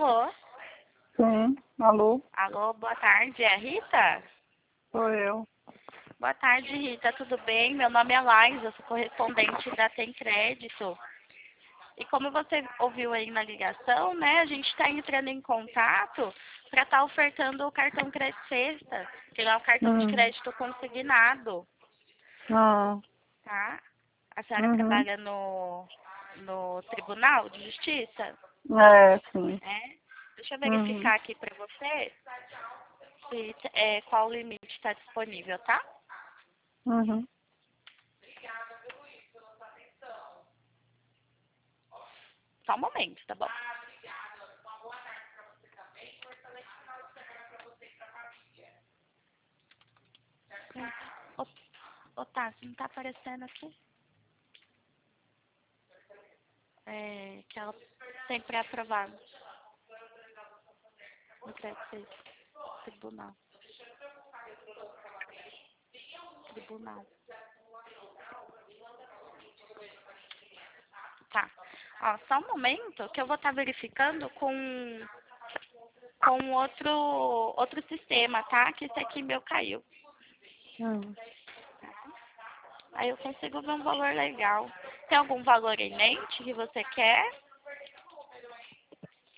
Alô? Sim, alô, Alô, boa tarde, é a Rita? sou eu. Boa tarde, Rita, tudo bem? Meu nome é Laís, eu sou correspondente da Tem Crédito. E como você ouviu aí na ligação, né, a gente está entrando em contato para estar ofertando o cartão Crédito Sexta, que é o cartão de Hum. crédito consignado, Ah, tá? A senhora uhum. trabalha no Tribunal de Justiça? É, sim. É? Deixa eu Uhum. verificar aqui para você se, qual limite está disponível, tá? Uhum. Só um momento, tá bom? Ô, tá, se não tá aparecendo aqui. É, que ela tem pré-aprovado no crédito tribunal. Tribunal. Tá. Ó, só um momento que eu vou estar verificando com outro sistema, tá? Que esse aqui meu caiu. Uhum. Aí eu consigo ver um valor legal. Tem algum valor em mente que você quer?